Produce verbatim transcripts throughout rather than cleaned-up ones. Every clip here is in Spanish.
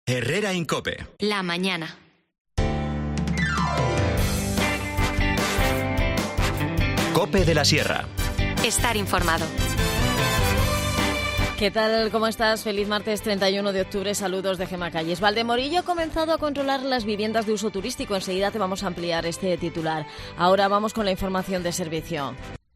Herrera en COPE. La mañana. COPE de la Sierra. Estar informado. ¿Qué tal? ¿Cómo estás? Feliz martes treinta y uno de octubre. Saludos de Gemma Calles. Valdemorillo ha comenzado a controlar las viviendas de uso turístico. Enseguida te vamos a ampliar este titular. Ahora vamos con la información de servicio.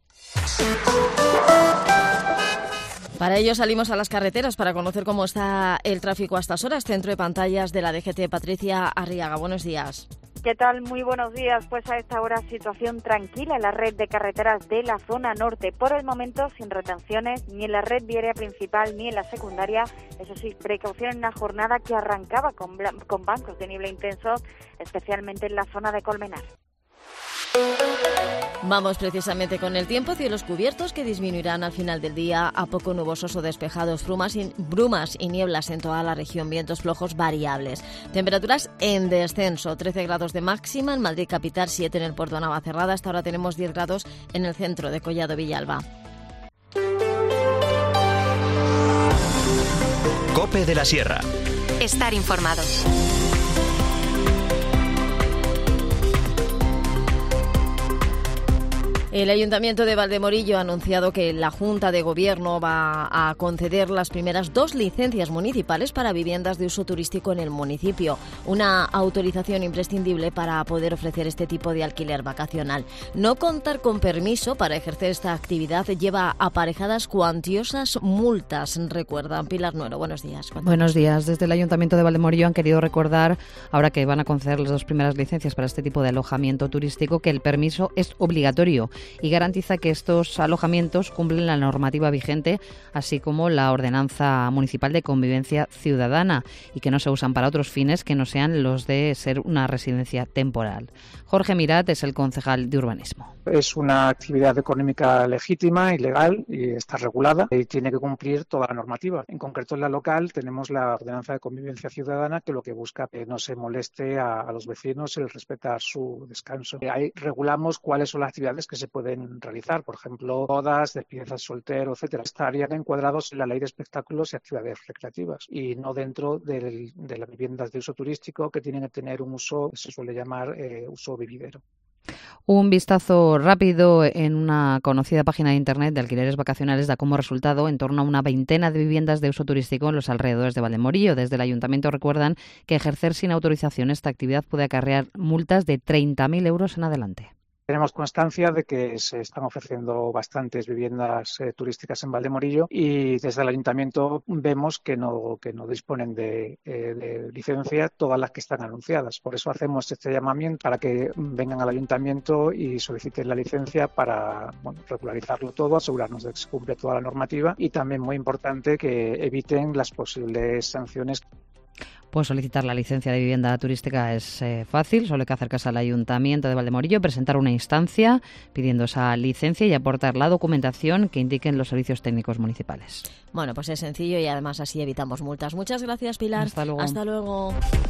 Para ello salimos a las carreteras para conocer cómo está el tráfico a estas horas. Centro de pantallas de la D G T, Patricia Arriaga. Buenos días. ¿Qué tal? Muy buenos días. Pues a esta hora situación tranquila en la red de carreteras de la zona norte. Por el momento sin retenciones ni en la red viaria principal ni en la secundaria. Eso sí, precaución en una jornada que arrancaba con, con bancos de niebla intensos, especialmente en la zona de Colmenar. Vamos precisamente con el tiempo. Cielos cubiertos que disminuirán al final del día a poco nubosos o despejados, brumas y, brumas y nieblas en toda la región, vientos flojos variables. Temperaturas en descenso, trece grados de máxima en Madrid capital, siete en el puerto de Navacerrada. Hasta ahora tenemos diez grados en el centro de Collado Villalba. COPE de la Sierra. Estar informado. El Ayuntamiento de Valdemorillo ha anunciado que la Junta de Gobierno va a conceder las primeras dos licencias municipales para viviendas de uso turístico en el municipio, una autorización imprescindible para poder ofrecer este tipo de alquiler vacacional. No contar con permiso para ejercer esta actividad lleva aparejadas cuantiosas multas, recuerdan. Pilar Nuero, buenos días. Cuéntanos. Buenos días. Desde el Ayuntamiento de Valdemorillo han querido recordar, ahora que van a conceder las dos primeras licencias para este tipo de alojamiento turístico, que el permiso es obligatorio y garantiza que estos alojamientos cumplen la normativa vigente, así como la Ordenanza Municipal de Convivencia Ciudadana, y que no se usan para otros fines que no sean los de ser una residencia temporal. Jorge Mirat es el concejal de Urbanismo. Es una actividad económica legítima y legal y está regulada y tiene que cumplir toda la normativa. En concreto, en la local tenemos la Ordenanza de Convivencia Ciudadana, que lo que busca es que no se moleste a, a los vecinos y respetar su descanso. Ahí regulamos cuáles son las actividades que se pueden realizar, por ejemplo, bodas, despedidas soltero, etcétera. Estarían encuadrados en la Ley de Espectáculos y Actividades Recreativas y no dentro del, de las viviendas de uso turístico, que tienen que tener un uso, se suele llamar eh, uso vividero. Un vistazo rápido en una conocida página de internet de alquileres vacacionales da como resultado en torno a una veintena de viviendas de uso turístico en los alrededores de Valdemorillo. Desde el Ayuntamiento recuerdan que ejercer sin autorización esta actividad puede acarrear multas de treinta mil euros en adelante. Tenemos constancia de que se están ofreciendo bastantes viviendas eh, turísticas en Valdemorillo y desde el Ayuntamiento vemos que no que no disponen de, eh, de licencia todas las que están anunciadas. Por eso hacemos este llamamiento para que vengan al Ayuntamiento y soliciten la licencia para bueno, regularizarlo todo, asegurarnos de que se cumple toda la normativa y también, muy importante, que eviten las posibles sanciones. Pues solicitar la licencia de vivienda turística es eh, fácil, solo hay que acercarse al Ayuntamiento de Valdemorillo, presentar una instancia pidiendo esa licencia y aportar la documentación que indiquen los servicios técnicos municipales. Bueno, pues es sencillo y además así evitamos multas. Muchas gracias, Pilar. Hasta luego. Hasta luego.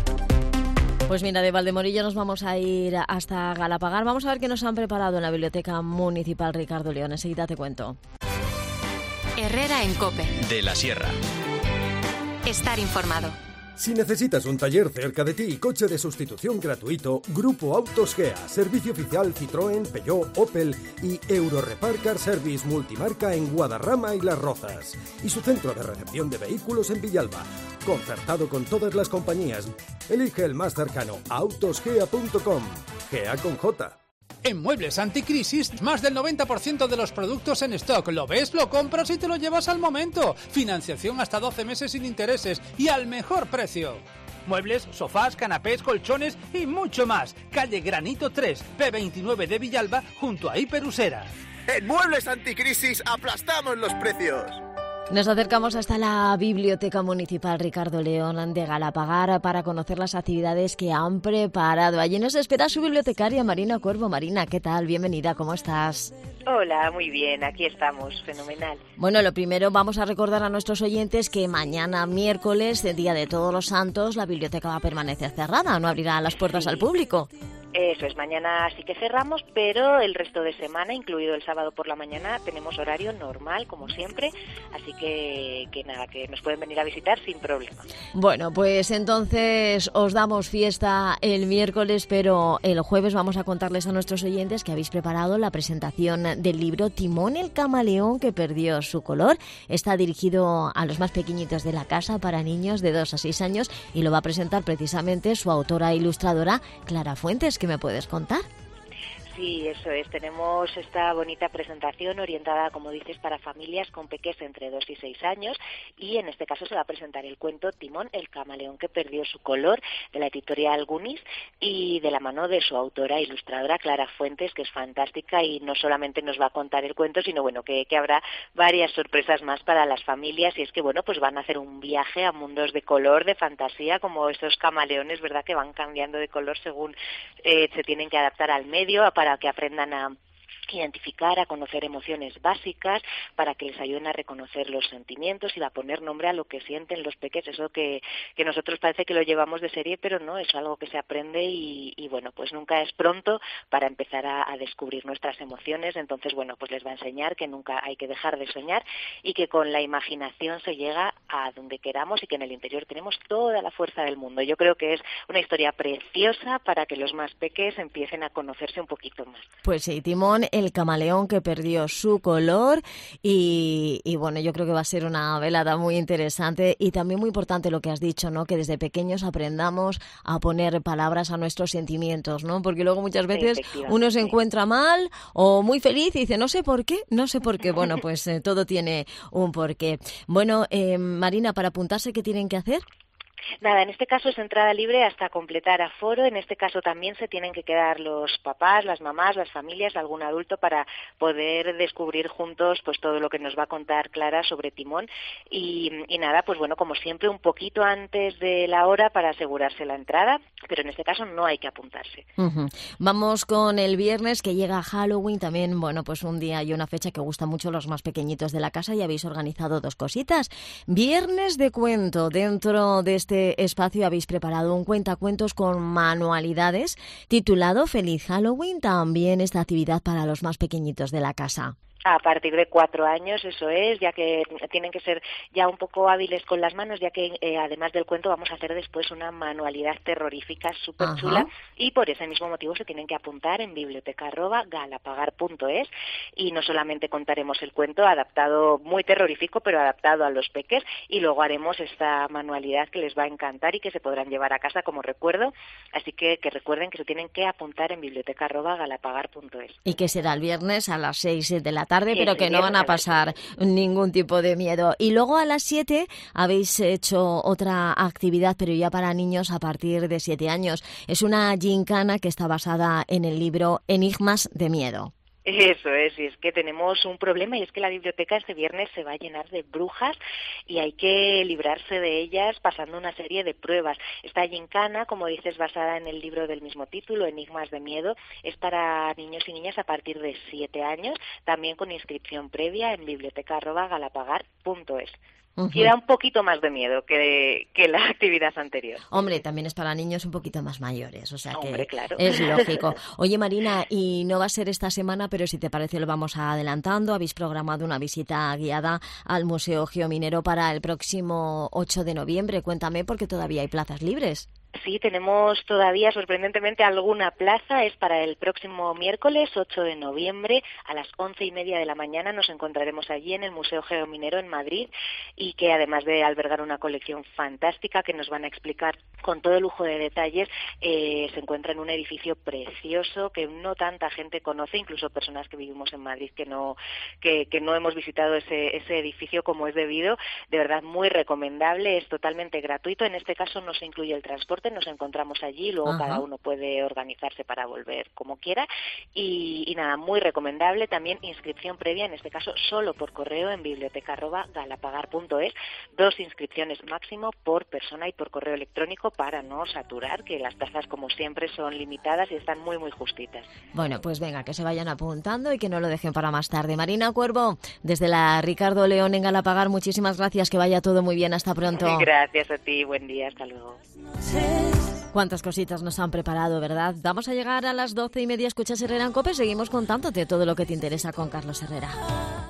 Pues mira, de Valdemorillo nos vamos a ir hasta Galapagar. Vamos a ver qué nos han preparado en la Biblioteca Municipal Ricardo León. Enseguida te cuento. Herrera en COPE. De la Sierra. Estar informado. Si necesitas un taller cerca de ti y coche de sustitución gratuito, Grupo Autos Gea, servicio oficial Citroën, Peugeot, Opel y Eurorepar Car Service multimarca en Guadarrama y Las Rozas. Y su centro de recepción de vehículos en Villalba, concertado con todas las compañías. Elige el más cercano, autosgea punto com. Gea con J. En Muebles Anticrisis, más del noventa por ciento de los productos en stock. ¿Lo ves? Lo compras y te lo llevas al momento. Financiación hasta doce meses sin intereses y al mejor precio. Muebles, sofás, canapés, colchones y mucho más. Calle Granito tres, P veintinueve de Villalba, junto a Hiperusera. En Muebles Anticrisis aplastamos los precios. Nos acercamos hasta la Biblioteca Municipal Ricardo León de Galapagar para conocer las actividades que han preparado. Allí nos espera su bibliotecaria Marina Cuervo. Marina, ¿qué tal? Bienvenida, ¿cómo estás? Hola, muy bien, aquí estamos, fenomenal. Bueno, lo primero, vamos a recordar a nuestros oyentes que mañana miércoles, el Día de Todos los Santos, la biblioteca va a permanecer cerrada, no abrirá las puertas sí. al público. Eso es, mañana sí que cerramos, pero el resto de semana, incluido el sábado por la mañana, tenemos horario normal, como siempre, así que, que nada, que nos pueden venir a visitar sin problema. Bueno, pues entonces os damos fiesta el miércoles, pero el jueves vamos a contarles a nuestros oyentes que habéis preparado la presentación del libro Timón el camaleón que perdió su color. Está dirigido a los más pequeñitos de la casa, para niños de dos a seis años, y lo va a presentar precisamente su autora e ilustradora, Clara Fuentes. ¿Qué me puedes contar? Sí, eso es. Tenemos esta bonita presentación orientada, como dices, para familias con peques entre dos y seis años, y en este caso se va a presentar el cuento Timón, el camaleón que perdió su color, de la editorial Gunis, y de la mano de su autora e ilustradora Clara Fuentes, que es fantástica, y no solamente nos va a contar el cuento, sino bueno, que, que habrá varias sorpresas más para las familias, y es que bueno, pues van a hacer un viaje a mundos de color, de fantasía, como esos camaleones, ¿verdad?, que van cambiando de color según eh, se tienen que adaptar al medio, a para que aprendan a identificar, a conocer emociones básicas, para que les ayuden a reconocer los sentimientos y a poner nombre a lo que sienten los peques. Eso que, que nosotros parece que lo llevamos de serie, pero no, es algo que se aprende y, y bueno, pues nunca es pronto para empezar a, a descubrir nuestras emociones. Entonces, bueno, pues les va a enseñar que nunca hay que dejar de soñar y que con la imaginación se llega a donde queramos y que en el interior tenemos toda la fuerza del mundo. Yo creo que es una historia preciosa para que los más peques empiecen a conocerse un poquito más. Pues sí, Timón el camaleón que perdió su color, y, y bueno, yo creo que va a ser una velada muy interesante y también muy importante lo que has dicho, ¿no? Que desde pequeños aprendamos a poner palabras a nuestros sentimientos, ¿no? Porque luego muchas veces uno se encuentra mal o muy feliz y dice, no sé por qué, no sé por qué. Bueno, pues eh, todo tiene un porqué. Bueno, eh, Marina, para apuntarse, ¿qué tienen que hacer? Nada, en este caso es entrada libre hasta completar aforo. En este caso también se tienen que quedar los papás, las mamás, las familias, algún adulto para poder descubrir juntos pues todo lo que nos va a contar Clara sobre Timón. Y, y nada, pues bueno, como siempre, un poquito antes de la hora para asegurarse la entrada, pero en este caso no hay que apuntarse. Uh-huh. Vamos con el viernes, que llega Halloween, también, bueno, pues un día y una fecha que gusta mucho a los más pequeñitos de la casa, y habéis organizado dos cositas. Viernes de cuento. Dentro de este espacio habéis preparado un cuentacuentos con manualidades titulado Feliz Halloween, también esta actividad para los más pequeñitos de la casa. A partir de cuatro años, eso es, ya que tienen que ser ya un poco hábiles con las manos, ya que eh, además del cuento vamos a hacer después una manualidad terrorífica súper chula, y por ese mismo motivo se tienen que apuntar en biblioteca arroba galapagar punto es, y no solamente contaremos el cuento adaptado, muy terrorífico, pero adaptado a los peques, y luego haremos esta manualidad que les va a encantar y que se podrán llevar a casa como recuerdo, así que, que recuerden que se tienen que apuntar en biblioteca arroba galapagar punto es. Y que será el viernes a las seis de la tarde. Tarde, pero que no van a pasar ningún tipo de miedo. Y luego a las siete habéis hecho otra actividad, pero ya para niños a partir de siete años. Es una gincana que está basada en el libro Enigmas de Miedo. Eso es, y es que tenemos un problema, y es que la biblioteca este viernes se va a llenar de brujas y hay que librarse de ellas pasando una serie de pruebas. Esta gincana, como dices, basada en el libro del mismo título, Enigmas de Miedo, es para niños y niñas a partir de siete años, también con inscripción previa en biblioteca arroba galapagar punto es. Uh-huh. Y da un poquito más de miedo que, que la actividad anterior. Hombre, también es para niños un poquito más mayores, o sea Hombre, que claro. Es lógico. Oye, Marina, y no va a ser esta semana, pero si te parece lo vamos adelantando. Habéis programado una visita guiada al Museo Geominero para el próximo ocho de noviembre. Cuéntame, porque todavía hay plazas libres. Sí, tenemos todavía sorprendentemente alguna plaza. Es para el próximo miércoles ocho de noviembre a las once y media de la mañana. Nos encontraremos allí en el Museo Geominero en Madrid, y que además de albergar una colección fantástica que nos van a explicar con todo lujo de detalles, eh, se encuentra en un edificio precioso que no tanta gente conoce, incluso personas que vivimos en Madrid que no que, que no hemos visitado ese, ese edificio como es debido. De verdad, muy recomendable, es totalmente gratuito. En este caso no se incluye el transporte, nos encontramos allí, luego Ajá. cada uno puede organizarse para volver como quiera, y, y nada, muy recomendable. También inscripción previa, en este caso solo por correo, en biblioteca arroba galapagar punto es, dos inscripciones máximo por persona y por correo electrónico para no saturar, que las plazas como siempre son limitadas y están muy muy justitas. Bueno, pues venga, que se vayan apuntando y que no lo dejen para más tarde. Marina Cuervo, desde la Ricardo León en Galapagar, muchísimas gracias, que vaya todo muy bien, hasta pronto. Gracias a ti, buen día, hasta luego. Cuántas cositas nos han preparado, ¿verdad? Vamos a llegar a las doce y media. Escuchas Herrera en COPE. Seguimos contándote todo lo que te interesa con Carlos Herrera.